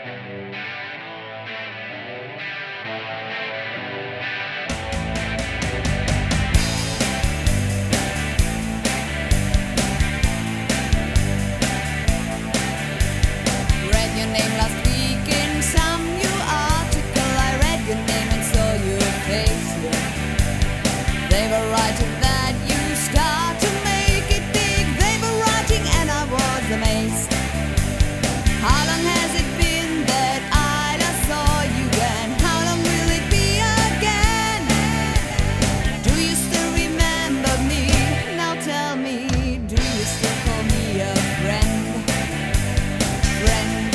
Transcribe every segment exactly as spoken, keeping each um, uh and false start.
Read your name last week in some new article. I read your name and saw your face. They were writing that you start to make it big. They were writing and I was amazed. How long has it been that I last saw you, and how long will it be again? Do you still remember me? Now tell me, do you still call me a friend? Friend,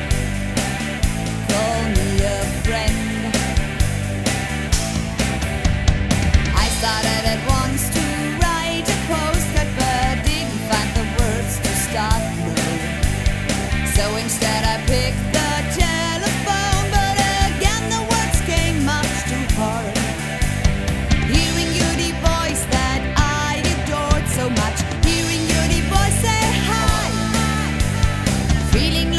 call me a friend. I started at once to write a postcard, but didn't find the words to start with. So instead I picked the telephone, but again the words came much too hard. Hearing your deep voice that I adored so much, hearing your deep voice say hi, feeling